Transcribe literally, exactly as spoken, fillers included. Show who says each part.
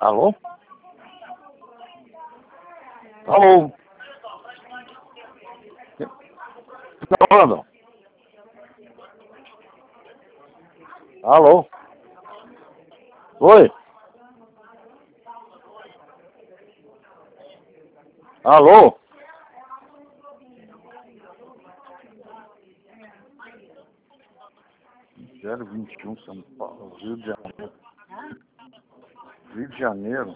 Speaker 1: Alô? Alô? Tá falando? Alô? Oi? Alô? zero vinte e um São Paulo, Rio de Janeiro. Rio de Janeiro.